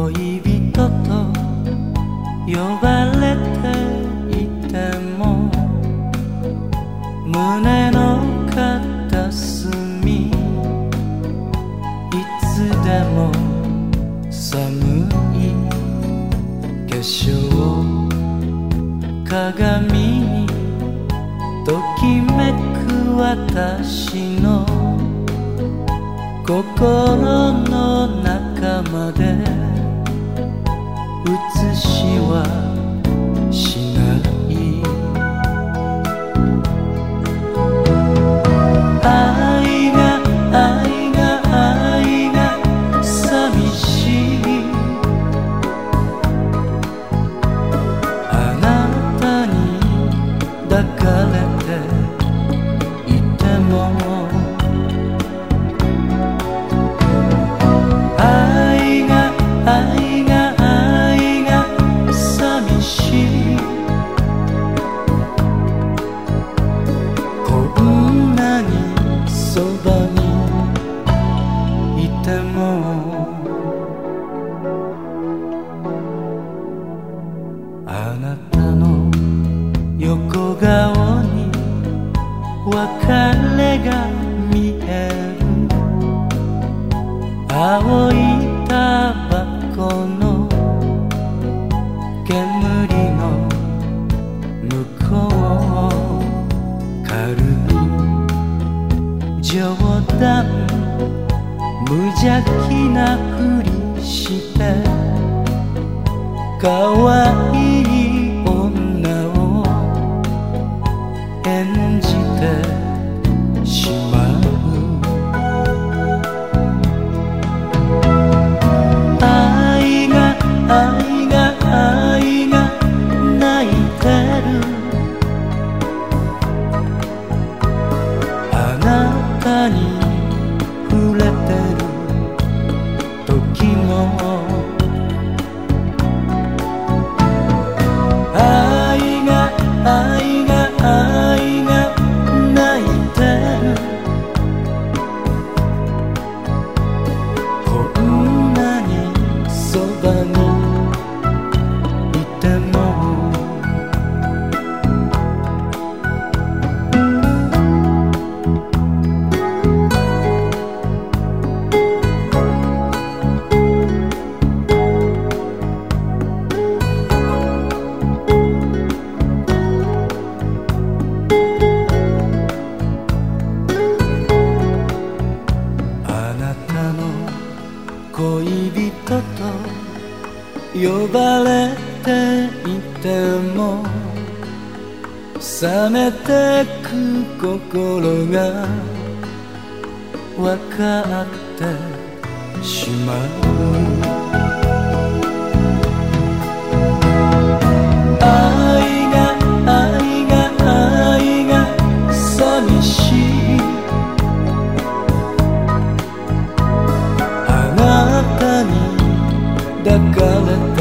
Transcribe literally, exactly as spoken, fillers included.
恋人と呼ばれていても胸の片隅いつでも寒い化粧鏡にときめく私の心の中まで映しはしない愛が愛が愛が寂しいあなたに抱かれていても愛が愛が愛が寂しいこんなにそばにいてもあなたの横顔に別れが見える青いタバコの煙の向こう軽い冗談無邪気なふりして可愛い女を演じてしまう愛が愛が愛が泣いてるあなたに触れてる時も愛が愛が愛が泣いてるこんなにそばにいてもあなたの恋人と呼ばれていても冷めてく心が分かってしまう愛が愛が愛が寂しいあなたに抱かれて